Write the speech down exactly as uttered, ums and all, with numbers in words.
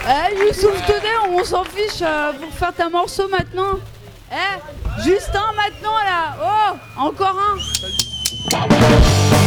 Eh, Youssouf Todé, on s'en fiche euh, pour faire ta morceau maintenant. Eh, juste un maintenant là. Oh, encore un.